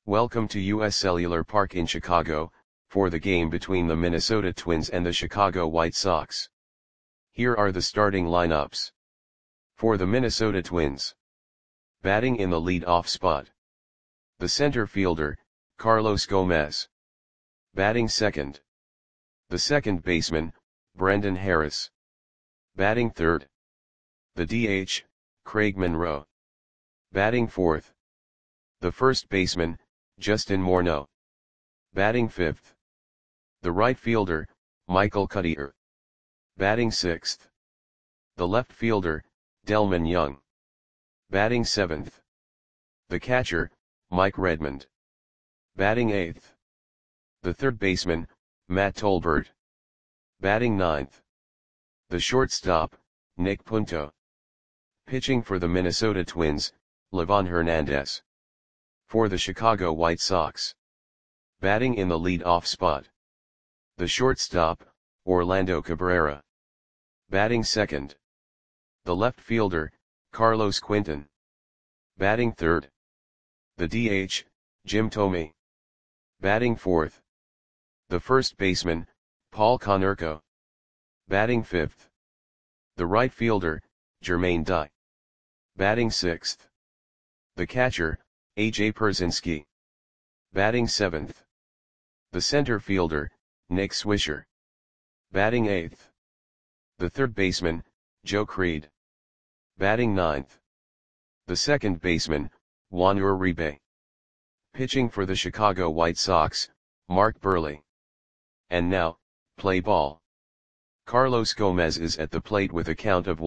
Welcome to US Cellular Park in Chicago, for the game between the Minnesota Twins and the Chicago White Sox. Here are the starting lineups. For the Minnesota Twins. Batting in the lead-off spot. The center fielder, Carlos Gomez. Batting second. The second baseman, Brendan Harris. Batting third. The DH, Craig Monroe. Batting fourth. The first baseman, Justin Morneau. Batting fifth. The right fielder, Michael Cuddyer. Batting sixth. The left fielder, Delmon Young. Batting seventh. The catcher, Mike Redmond. Batting eighth. The third baseman, Matt Tolbert. Batting ninth. The shortstop, Nick Punto. Pitching for the Minnesota Twins, Livan Hernandez. For the Chicago White Sox. Batting in the lead-off spot. The shortstop, Orlando Cabrera. Batting second. The left fielder, Carlos Quinton. Batting third. The DH, Jim Thome. Batting fourth. The first baseman, Paul Konerko. Batting fifth. The right fielder, Jermaine Dye. Batting sixth. The catcher, A.J. Pierzynski. Batting seventh. The center fielder, Nick Swisher. Batting eighth. The third baseman, Joe Creed. Batting ninth. The second baseman, Juan Uribe. Pitching for the Chicago White Sox, Mark Buehrle. And now, play ball. Carlos Gomez is at the plate with a count of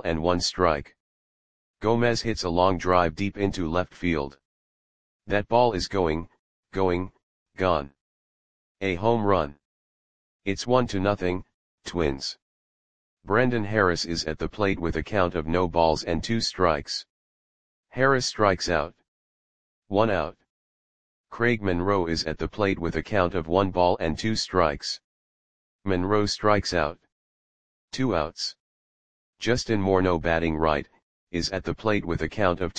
1-1 Gomez hits a long drive deep into left field. That ball is gone. A home run. It's 1-0, Twins. Brendan Harris is at the plate with a count of 0-2. Harris strikes out. 1 out. Craig Monroe is at the plate with a count of 1-2. Monroe strikes out. 2 outs. Justin Morneau, batting right, is at the plate with a count of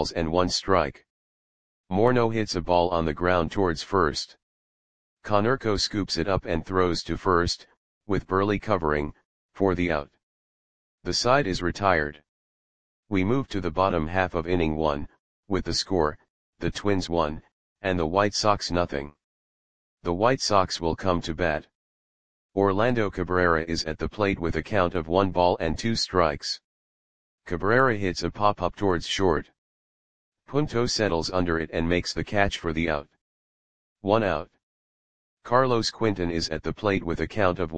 2-1. Morneau hits a ball on the ground towards first. Konerko scoops it up and throws to first, with Buehrle covering, for the out. The side is retired. We move to the bottom half of inning 1, with the score, the Twins 1, and the White Sox 0. The White Sox will come to bat. Orlando Cabrera is at the plate with a count of 1-2. Cabrera hits a pop-up towards short. Punto settles under it and makes the catch for the out. 1 out. Carlos Quinton is at the plate with a count of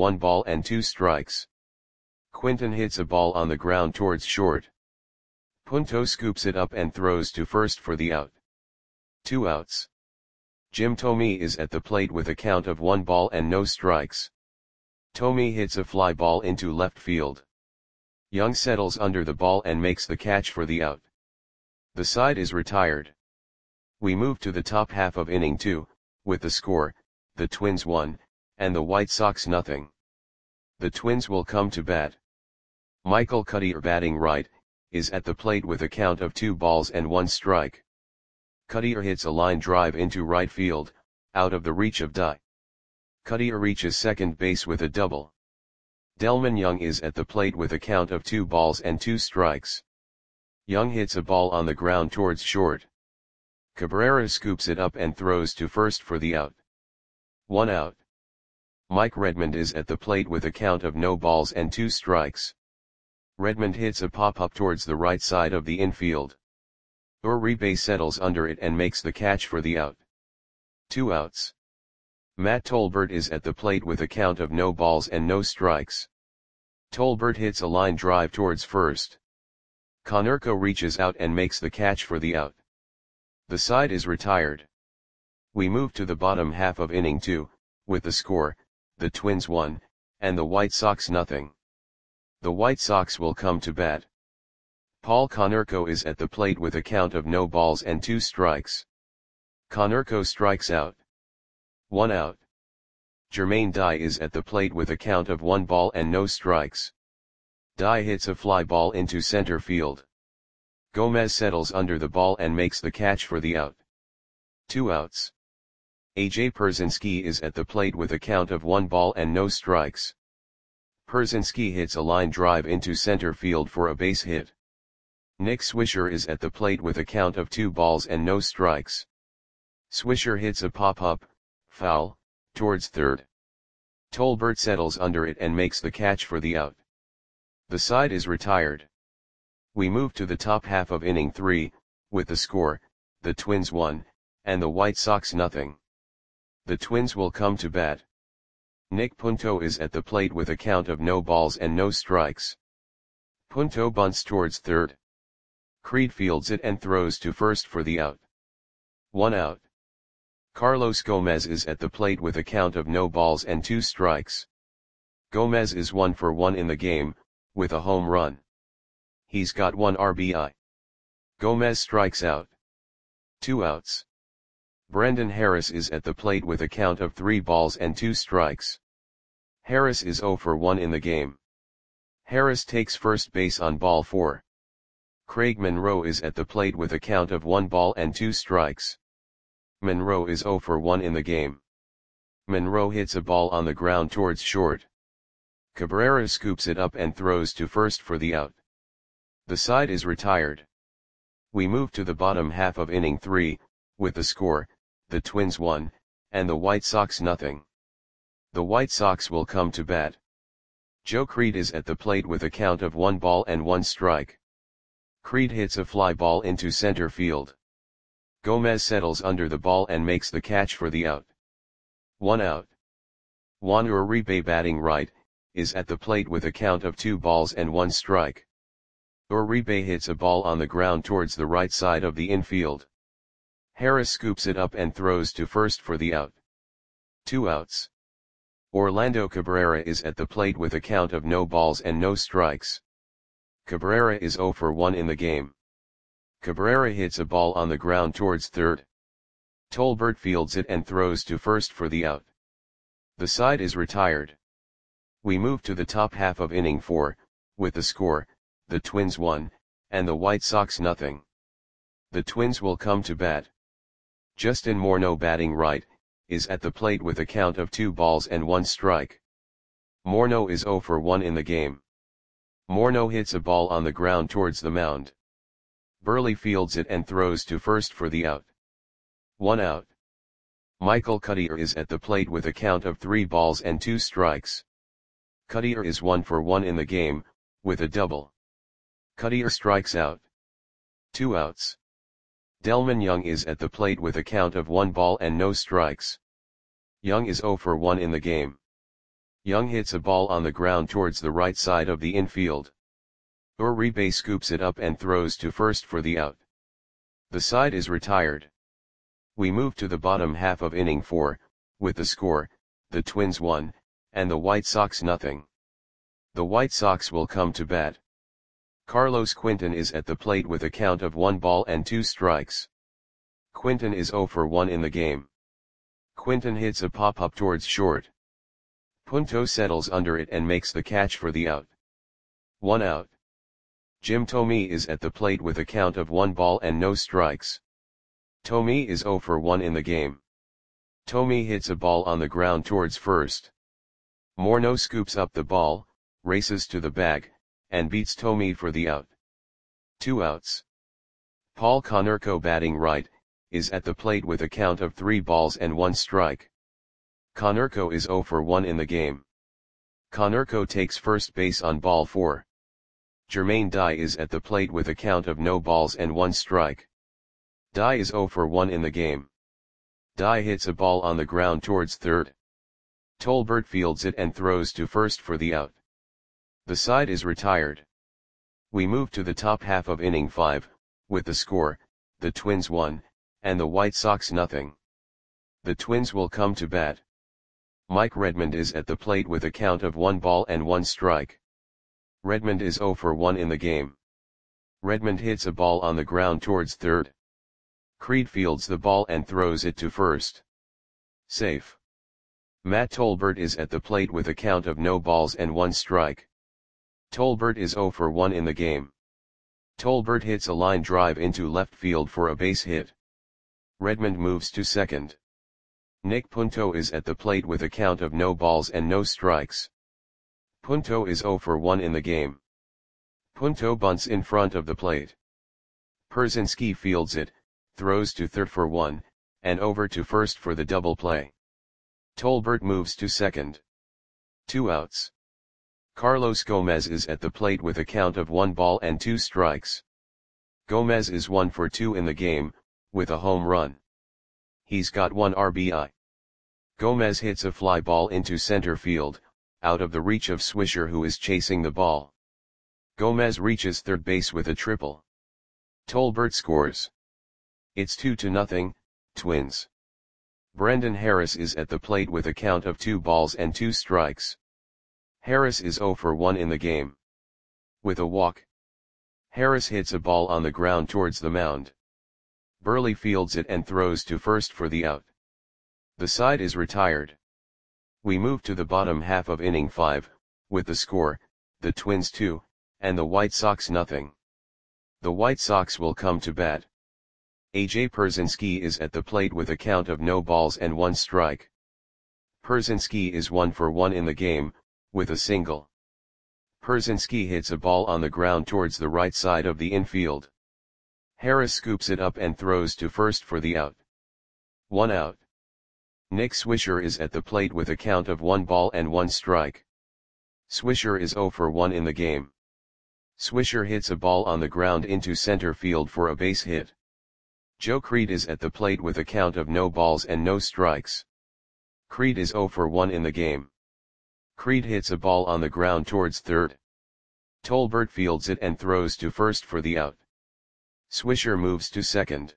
1-2. Quinton hits a ball on the ground towards short. Punto scoops it up and throws to first for the out. 2 outs. Jim Thome is at the plate with a count of 1-0. Thome hits a fly ball into left field. Young settles under the ball and makes the catch for the out. The side is retired. We move to the top half of inning 2, with the score, the Twins 1, and the White Sox 0. The Twins will come to bat. Michael Cuddyer, batting right, is at the plate with a count of 2-1. Cuddyer hits a line drive into right field, out of the reach of Dye. Cuddyer reaches second base with a double. Delmon Young is at the plate with a count of 2-2. Young hits a ball on the ground towards short. Cabrera scoops it up and throws to first for the out. 1 out. Mike Redmond is at the plate with a count of 0-2. Redmond hits a pop-up towards the right side of the infield. Uribe settles under it and makes the catch for the out. 2 outs. Matt Tolbert is at the plate with a count of 0-0. Tolbert hits a line drive towards first. Konerko reaches out and makes the catch for the out. The side is retired. We move to the bottom half of inning 2, with the score, the Twins 1, and the White Sox 0. The White Sox will come to bat. Paul Konerko is at the plate with a count of 0-2. Konerko strikes out. 1 out. Jermaine Dye is at the plate with a count of 1-0. Dye hits a fly ball into center field. Gomez settles under the ball and makes the catch for the out. 2 outs. AJ Pierzynski is at the plate with a count of 1 ball and no strikes. Pierzynski hits a line drive into center field for a base hit. Nick Swisher is at the plate with a count of 2 balls and no strikes. Swisher hits a pop-up, foul, towards third. Tolbert settles under it and makes the catch for the out. The side is retired. We move to the top half of inning 3, with the score, the Twins 1, and the White Sox nothing. The Twins will come to bat. Nick Punto is at the plate with a count of no balls and no strikes. Punto bunts towards third. Creed fields it and throws to first for the out. 1 out. Carlos Gomez is at the plate with a count of no balls and 2 strikes. Gomez is 1 for 1 in the game, with a home run. He's got 1 RBI. Gomez strikes out. 2 outs. Brendan Harris is at the plate with a count of 3 balls and 2 strikes. Harris is 0 for 1 in the game. Harris takes first base on ball 4. Craig Monroe is at the plate with a count of 1 ball and 2 strikes. Monroe is 0 for 1 in the game. Monroe hits a ball on the ground towards short. Cabrera scoops it up and throws to first for the out. The side is retired. We move to the bottom half of inning 3, with the score, the Twins 1, and the White Sox nothing. The White Sox will come to bat. Joe Creed is at the plate with a count of 1 ball and 1 strike. Creed hits a fly ball into center field. Gomez settles under the ball and makes the catch for the out. 1 out. Juan Uribe, batting right, is at the plate with a count of 2 balls and 1 strike. Uribe hits a ball on the ground towards the right side of the infield. Harris scoops it up and throws to first for the out. 2 outs. Orlando Cabrera is at the plate with a count of no balls and no strikes. Cabrera is 0 for 1 in the game. Cabrera hits a ball on the ground towards third. Tolbert fields it and throws to first for the out. The side is retired. We move to the top half of inning 4, with the score, the Twins 1, and the White Sox nothing. The Twins will come to bat. Justin Morneau, batting right, is at the plate with a count of 2 balls and 1 strike. Morneau is 0 for 1 in the game. Morneau hits a ball on the ground towards the mound. Burley fields it and throws to first for the out. 1 out. Michael Cuddyer is at the plate with a count of 3 balls and 2 strikes. Cuddyer is 1 for 1 in the game, with a double. Cuddyer strikes out. 2 outs. Delmon Young is at the plate with a count of 1 ball and no strikes. Young is 0 for 1 in the game. Young hits a ball on the ground towards the right side of the infield. Uribe scoops it up and throws to first for the out. The side is retired. We move to the bottom half of inning 4, with the score, the Twins 1, and the White Sox nothing. The White Sox will come to bat. Carlos Quinton is at the plate with a count of 1 ball and 2 strikes. Quinton is 0 for 1 in the game. Quinton hits a pop-up towards short. Punto settles under it and makes the catch for the out. 1 out. Jim Thome is at the plate with a count of 1 ball and no strikes. Thome is 0 for 1 in the game. Thome hits a ball on the ground towards first. Morneau scoops up the ball, races to the bag, and beats Thome for the out. 2 outs. Paul Konerko, batting right, is at the plate with a count of 3 balls and 1 strike. Konerko is 0 for 1 in the game. Konerko takes first base on ball 4. Jermaine Dye is at the plate with a count of no balls and 1 strike. Dye is 0 for 1 in the game. Dye hits a ball on the ground towards third. Tolbert fields it and throws to first for the out. The side is retired. We move to the top half of inning 5, with the score, the Twins 1, and the White Sox nothing. The Twins will come to bat. Mike Redmond is at the plate with a count of 1 ball and 1 strike. Redmond is 0 for 1 in the game. Redmond hits a ball on the ground towards third. Creed fields the ball and throws it to first. Safe. Matt Tolbert is at the plate with a count of no balls and 1 strike. Tolbert is 0 for 1 in the game. Tolbert hits a line drive into left field for a base hit. Redmond moves to second. Nick Punto is at the plate with a count of no balls and no strikes. Punto is 0 for 1 in the game. Punto bunts in front of the plate. Pierzynski fields it, throws to third for 1, and over to first for the double play. Tolbert moves to second. 2 outs. Carlos Gomez is at the plate with a count of 1 ball and 2 strikes. Gomez is 1 for 2 in the game, with a home run. He's got 1 RBI. Gomez hits a fly ball into center field, out of the reach of Swisher, who is chasing the ball. Gomez reaches third base with a triple. Tolbert scores. It's 2-0, Twins. Brendan Harris is at the plate with a count of 2 balls and 2 strikes. Harris is 0 for 1 in the game. With a walk, Harris hits a ball on the ground towards the mound. Burley fields it and throws to first for the out. The side is retired. We move to the bottom half of inning 5, with the score, the Twins 2, and the White Sox nothing. The White Sox will come to bat. A.J. Pierzynski is at the plate with a count of no balls and 1 strike. Pierzynski is 1 for 1 in the game, with a single. Pierzynski hits a ball on the ground towards the right side of the infield. Harris scoops it up and throws to first for the out. 1 out. Nick Swisher is at the plate with a count of 1 ball and 1 strike. Swisher is 0 for 1 in the game. Swisher hits a ball on the ground into center field for a base hit. Joe Creed is at the plate with a count of no balls and no strikes. Creed is 0 for 1 in the game. Creed hits a ball on the ground towards third. Tolbert fields it and throws to first for the out. Swisher moves to second.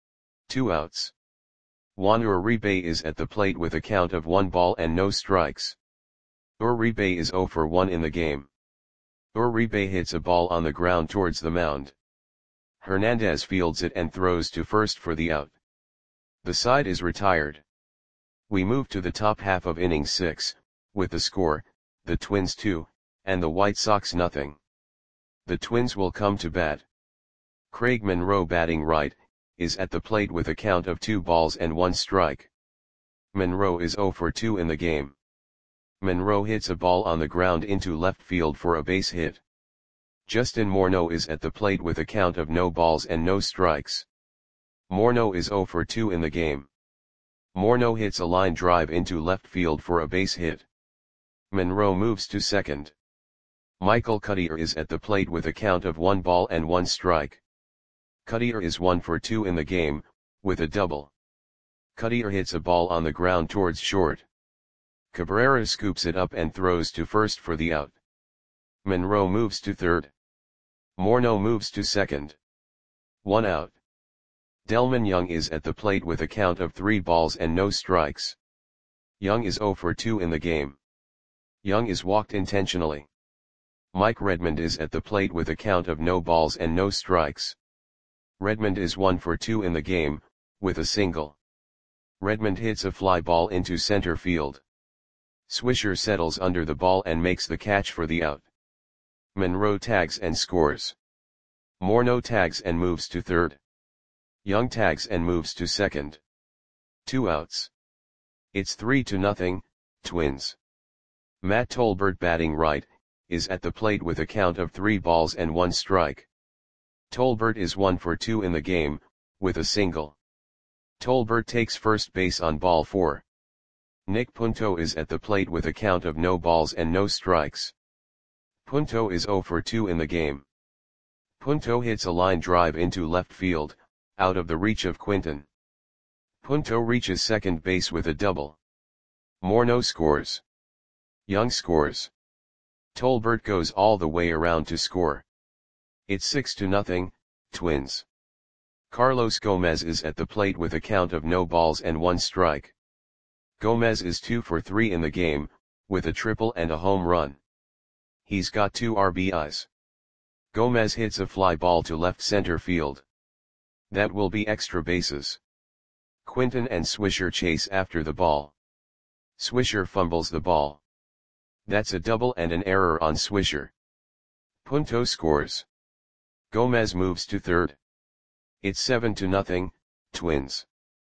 2 outs. Juan Uribe is at the plate with a count of 1 ball and no strikes. Uribe is 0 for 1 in the game. Uribe hits a ball on the ground towards the mound. Hernandez fields it and throws to first for the out. The side is retired. We move to the top half of inning 6, with the score, the Twins 2, and the White Sox nothing. The Twins will come to bat. Craig Monroe, batting right, is at the plate with a count of 2 balls and 1 strike. Monroe is 0 for 2 in the game. Monroe hits a ball on the ground into left field for a base hit. Justin Morneau is at the plate with a count of no balls and no strikes. Morneau is 0 for 2 in the game. Morneau hits a line drive into left field for a base hit. Monroe moves to second. Michael Cuddyer is at the plate with a count of 1 ball and 1 strike. Cuddyer is 1 for 2 in the game, with a double. Cuddyer hits a ball on the ground towards short. Cabrera scoops it up and throws to first for the out. Monroe moves to third. Morneau moves to second. 1 out. Delmon Young is at the plate with a count of 3 balls and no strikes. Young is 0 for 2 in the game. Young is walked intentionally. Mike Redmond is at the plate with a count of no balls and no strikes. Redmond is 1 for 2 in the game, with a single. Redmond hits a fly ball into center field. Swisher settles under the ball and makes the catch for the out. Monroe tags and scores. Morneau tags and moves to third. Young tags and moves to second. 2 outs. It's 3-0, Twins. Matt Tolbert, batting right, is at the plate with a count of 3 balls and 1 strike. Tolbert is 1 for 2 in the game, with a single. Tolbert takes first base on ball 4. Nick Punto is at the plate with a count of no balls and no strikes. Punto is 0 for 2 in the game. Punto hits a line drive into left field, out of the reach of Quinton. Punto reaches second base with a double. Morneau scores. Young scores. Tolbert goes all the way around to score. It's 6-0, Twins. Carlos Gomez is at the plate with a count of no balls and 1 strike. Gomez is 2 for 3 in the game, with a triple and a home run. He's got 2 RBIs. Gomez hits a fly ball to left center field. That will be extra bases. Quinton and Swisher chase after the ball. Swisher fumbles the ball. That's a double and an error on Swisher. Punto scores. Gomez moves to third. It's 7-0, Twins.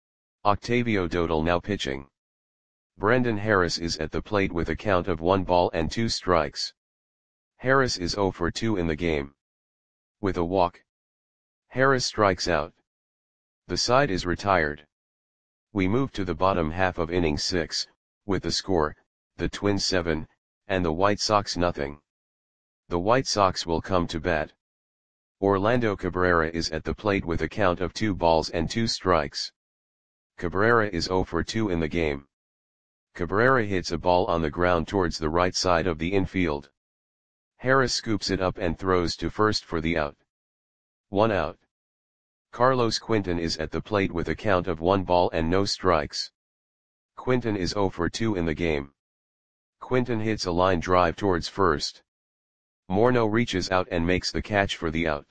Octavio Dodal now pitching. Brandon Harris is at the plate with a count of 1 ball and 2 strikes. Harris is 0 for 2 in the game. With a walk, Harris strikes out. The side is retired. We move to the bottom half of inning 6, with the score, the Twins 7, and the White Sox nothing. The White Sox will come to bat. Orlando Cabrera is at the plate with a count of 2 balls and 2 strikes. Cabrera is 0 for 2 in the game. Cabrera hits a ball on the ground towards the right side of the infield. Harris scoops it up and throws to first for the out. 1 out. Carlos Quinton is at the plate with a count of 1 ball and no strikes. Quinton is 0 for 2 in the game. Quinton hits a line drive towards first. Morneau reaches out and makes the catch for the out.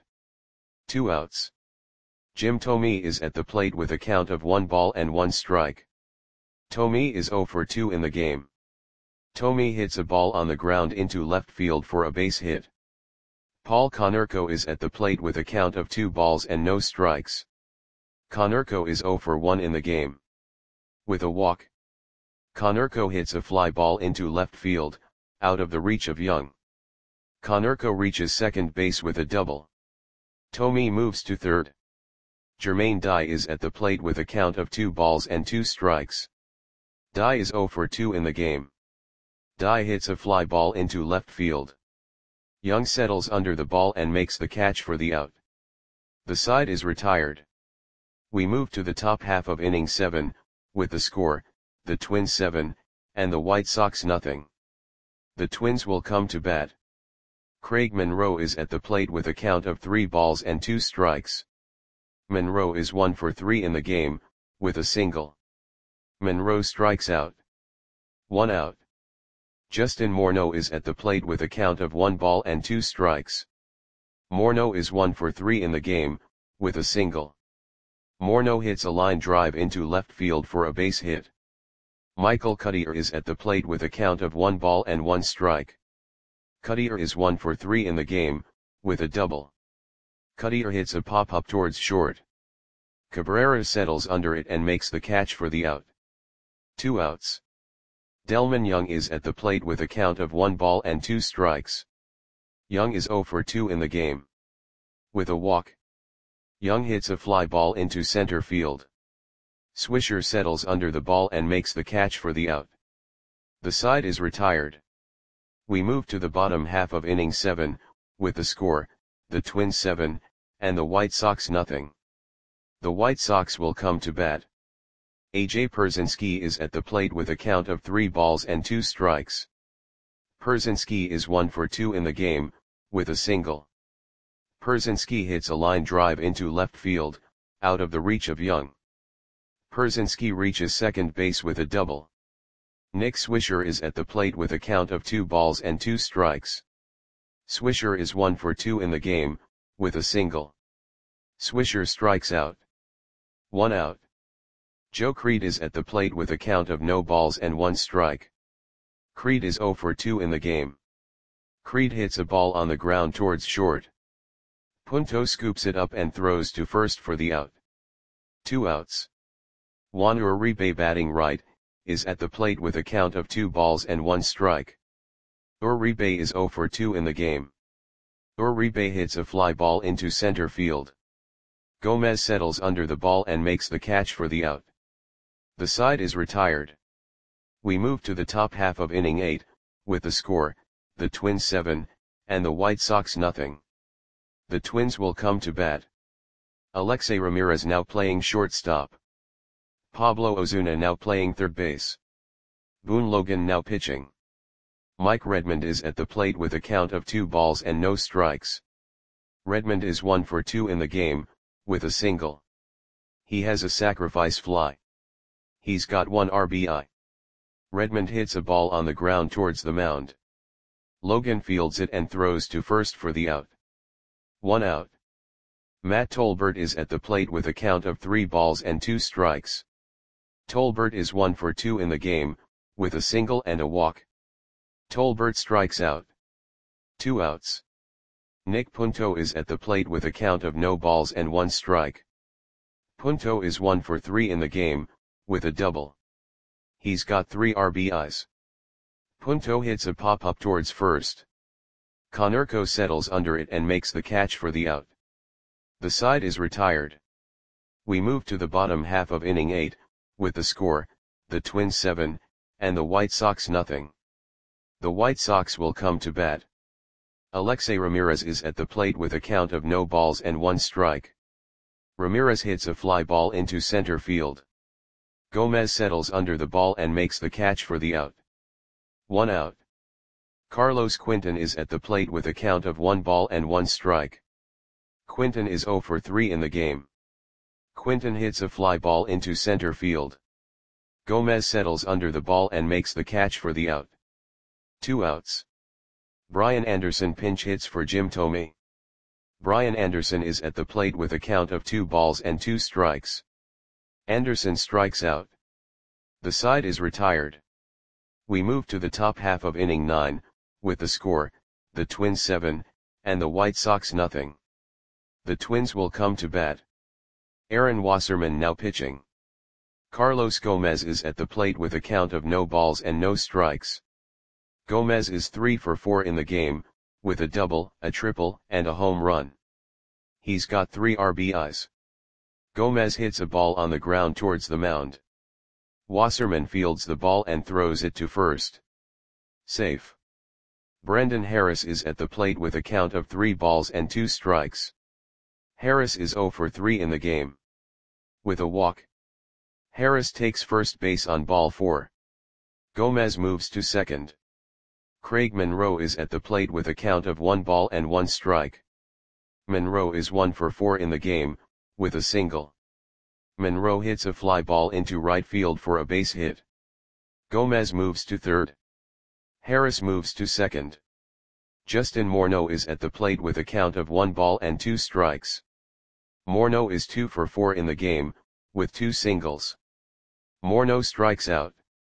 2 outs. Jim Thome is at the plate with a count of 1 ball and 1 strike. Thome is 0 for 2 in the game. Thome hits a ball on the ground into left field for a base hit. Paul Konerko is at the plate with a count of 2 balls and no strikes. Konerko is 0 for 1 in the game. With a walk, Konerko hits a fly ball into left field, out of the reach of Young. Konerko reaches second base with a double. Thome moves to third. Jermaine Dye is at the plate with a count of 2 balls and 2 strikes. Dye is 0 for 2 in the game. Dye hits a fly ball into left field. Young settles under the ball and makes the catch for the out. The side is retired. We move to the top half of inning 7, with the score, the Twins 7, and the White Sox nothing. The Twins will come to bat. Craig Monroe is at the plate with a count of 3 balls and 2 strikes. Monroe is 1 for 3 in the game, with a single. Monroe strikes out. 1 out. Justin Morneau is at the plate with a count of 1 ball and 2 strikes. Morneau is 1 for 3 in the game, with a single. Morneau hits a line drive into left field for a base hit. Michael Cuddyer is at the plate with a count of 1 ball and 1 strike. Cuddyer is 1 for 3 in the game, with a double. Cuddyer hits a pop-up towards short. Cabrera settles under it and makes the catch for the out. 2 outs. Delmon Young is at the plate with a count of 1 ball and 2 strikes. Young is 0 for 2 in the game. With a walk, Young hits a fly ball into center field. Swisher settles under the ball and makes the catch for the out. The side is retired. We move to the bottom half of inning 7, with the score, the Twins 7, and the White Sox nothing. The White Sox will come to bat. A.J. Pierzynski is at the plate with a count of 3 balls and 2 strikes. Pierzynski is 1 for 2 in the game, with a single. Pierzynski hits a line drive into left field, out of the reach of Young. Pierzynski reaches second base with a double. Nick Swisher is at the plate with a count of 2 balls and 2 strikes. Swisher is 1 for 2 in the game, with a single. Swisher strikes out. 1 out. Joe Creed is at the plate with a count of no balls and 1 strike. Creed is 0 for 2 in the game. Creed hits a ball on the ground towards short. Punto scoops it up and throws to first for the out. 2 outs. Juan Uribe, batting right, is at the plate with a count of 2 balls and 1 strike. Uribe is 0 for 2 in the game. Uribe hits a fly ball into center field. Gomez settles under the ball and makes the catch for the out. The side is retired. We move to the top half of inning 8, with the score, the Twins 7, and the White Sox nothing. The Twins will come to bat. Alexei Ramirez now playing shortstop. Pablo Ozuna now playing third base. Boone Logan now pitching. Mike Redmond is at the plate with a count of 2 balls and no strikes. Redmond is 1 for 2 in the game, with a single. He has a sacrifice fly. He's got 1 RBI. Redmond hits a ball on the ground towards the mound. Logan fields it and throws to first for the out. 1 out. Matt Tolbert is at the plate with a count of 3 balls and 2 strikes. Tolbert is 1 for 2 in the game, with a single and a walk. Tolbert strikes out. 2 outs. Nick Punto is at the plate with a count of no balls and 1 strike. Punto is 1 for 3 in the game, with a double. He's got 3 RBIs. Punto hits a pop-up towards first. Konerko settles under it and makes the catch for the out. The side is retired. We move to the bottom half of inning 8, with the score, the Twins 7, and the White Sox nothing. The White Sox will come to bat. Alexei Ramirez is at the plate with a count of no balls and 1 strike. Ramirez hits a fly ball into center field. Gomez settles under the ball and makes the catch for the out. 1 out. Carlos Quinton is at the plate with a count of 1 ball and 1 strike. Quinton is 0 for 3 in the game. Quinton hits a fly ball into center field. Gomez settles under the ball and makes the catch for the out. 2 outs. Brian Anderson pinch hits for Jim Thome. Brian Anderson is at the plate with a count of 2 balls and 2 strikes. Anderson strikes out. The side is retired. We move to the top half of inning 9, with the score, the Twins 7, and the White Sox nothing. The Twins will come to bat. Aaron Wasserman now pitching. Carlos Gomez is at the plate with a count of no balls and no strikes. Gomez is 3 for 4 in the game, with a double, a triple, and a home run. He's got 3 RBIs. Gomez hits a ball on the ground towards the mound. Wasserman fields the ball and throws it to first. Safe. Brendan Harris is at the plate with a count of 3 balls and 2 strikes. Harris is 0 for 3 in the game. With a walk. Harris takes first base on ball 4. Gomez moves to second. Craig Monroe is at the plate with a count of 1 ball and 1 strike. Monroe is 1 for 4 in the game, with a single. Monroe hits a fly ball into right field for a base hit. Gomez moves to third. Harris moves to second. Justin Morneau is at the plate with a count of 1 ball and 2 strikes. Morneau is 2 for 4 in the game, with 2 singles. Morneau strikes out.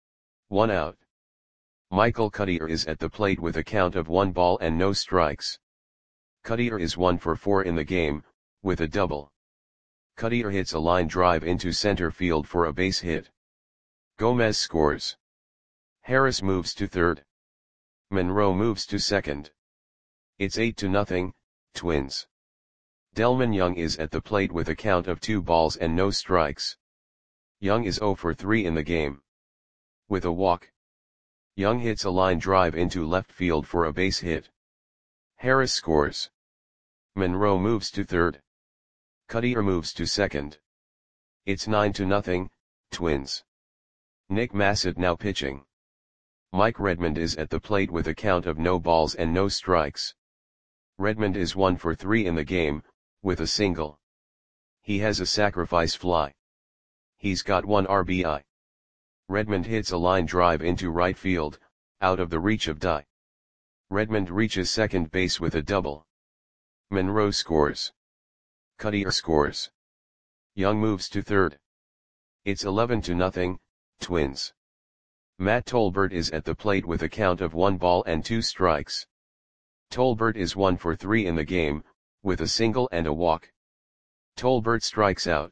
1 out. Michael Cuddyer is at the plate with a count of 1 ball and no strikes. Cuddyer is 1 for 4 in the game, with a double. Cuddyer hits a line drive into center field for a base hit. Gomez scores. Harris moves to third. Monroe moves to second. It's 8-0, Twins. Delmon Young is at the plate with a count of 2 balls and no strikes. Young is 0 for 3 in the game. With a walk. Young hits a line drive into left field for a base hit. Harris scores. Monroe moves to third. Cuddyer moves to second. It's 9-0, Twins. Nick Massett now pitching. Mike Redmond is at the plate with a count of no balls and no strikes. Redmond is 1 for 3 in the game, with a single. He has a sacrifice fly. He's got 1 RBI. Redmond hits a line drive into right field, out of the reach of Dye. Redmond reaches second base with a double. Monroe scores. Cuddyer scores. Young moves to third. It's 11-0, Twins. Matt Tolbert is at the plate with a count of 1 ball and 2 strikes. Tolbert is 1 for 3 in the game, with a single and a walk. Tolbert strikes out.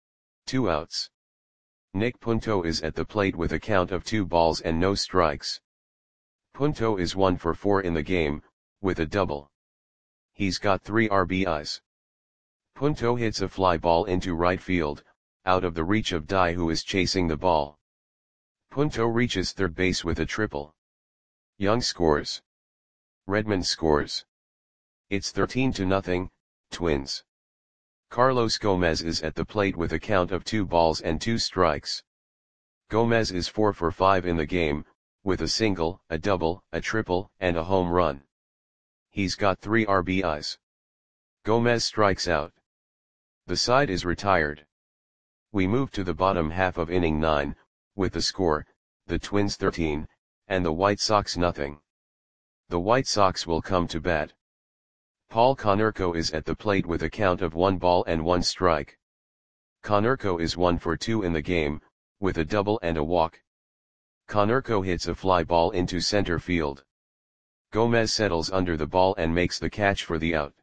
2 outs. Nick Punto is at the plate with a count of 2 balls and no strikes. Punto is 1 for 4 in the game, with a double. He's got 3 RBIs. Punto hits a fly ball into right field, out of the reach of Dye who is chasing the ball. Punto reaches third base with a triple. Young scores. Redmond scores. It's 13-0, Twins. Carlos Gomez is at the plate with a count of 2 balls and 2 strikes. Gomez is 4 for 5 in the game, with a single, a double, a triple, and a home run. He's got 3 RBIs. Gomez strikes out. The side is retired. We move to the bottom half of inning 9, with the score, the Twins 13, and the White Sox nothing. The White Sox will come to bat. Paul Konerko is at the plate with a count of 1 ball and 1 strike. Konerko is 1 for 2 in the game, with a double and a walk. Konerko hits a fly ball into center field. Gomez settles under the ball and makes the catch for the out.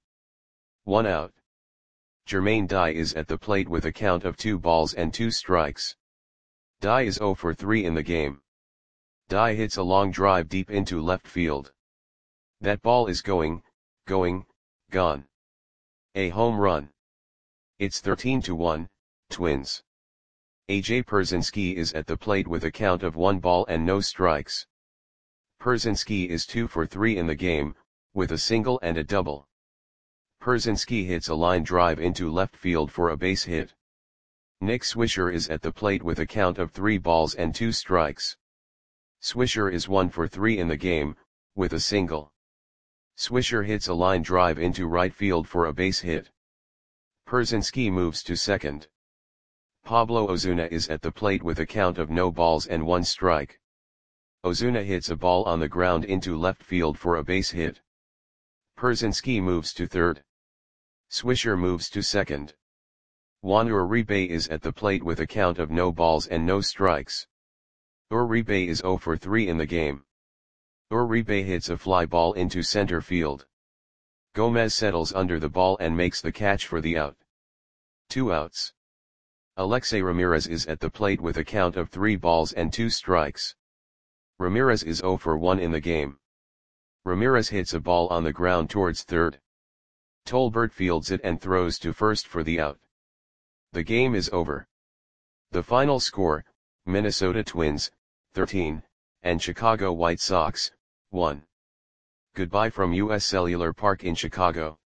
1 out. Jermaine Dye is at the plate with a count of 2 balls and 2 strikes. Dye is 0 for 3 in the game. Dye hits a long drive deep into left field. That ball is gone. A home run. It's 13-1, Twins. AJ Pierzynski is at the plate with a count of 1 ball and no strikes. Pierzynski is 2 for 3 in the game, with a single and a double. Pierzynski hits a line drive into left field for a base hit. Nick Swisher is at the plate with a count of 3 balls and 2 strikes. Swisher is 1 for 3 in the game, with a single. Swisher hits a line drive into right field for a base hit. Pierzynski moves to second. Pablo Ozuna is at the plate with a count of no balls and 1 strike. Ozuna hits a ball on the ground into left field for a base hit. Pierzynski moves to third. Swisher moves to second. Juan Uribe is at the plate with a count of no balls and no strikes. Uribe is 0 for 3 in the game. Uribe hits a fly ball into center field. Gomez settles under the ball and makes the catch for the out. 2 outs. Alexei Ramirez is at the plate with a count of 3 balls and 2 strikes. Ramirez is 0 for 1 in the game. Ramirez hits a ball on the ground towards third. Tolbert fields it and throws to first for the out. The game is over. The final score, Minnesota Twins, 13, and Chicago White Sox, 1. Goodbye from US Cellular Park in Chicago.